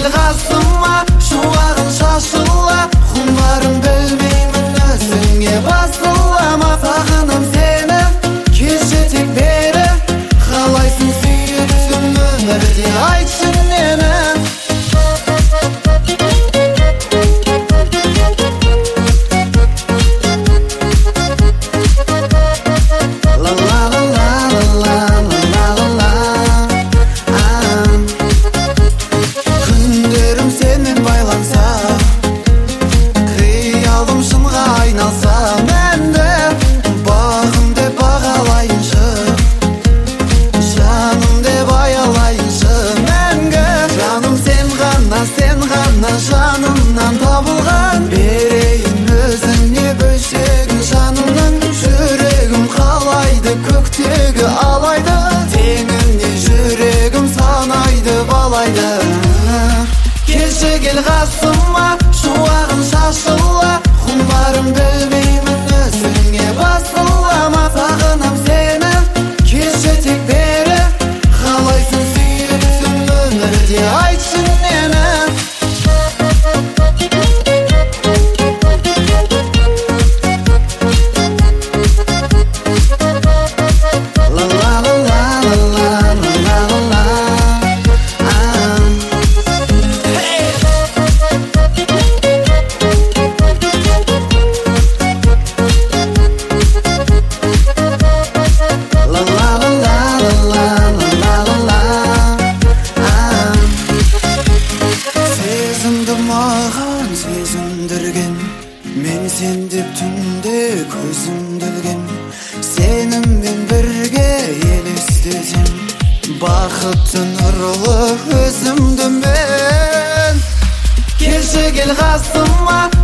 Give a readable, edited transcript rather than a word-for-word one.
қасыма, шуағын шашыла, құмарым білмеймін өзіңе басылама. Сағынам сені, келші тек бері, қалайсың сүйіпсің өмірде, айтшы нені. Жанымнан табылған берейін өзіңе бөлшегін жанымның. Жүрегім қалайды көктегі алайды, теңімде жүрегім санайды балайды. Келші кел қасыма, шуағын шашыла, құмарым білмеймін өзіңе басылама. Сағынам сені, келші тек бері, қалайсың сүйіпсің өмірде, айтшы нені. Маған сезімдірген, мен сен деп түнде көзімді ілген, сеніммен бірге елестесем, бақытты нұрлы өзімді мен. Келші кел қасыма,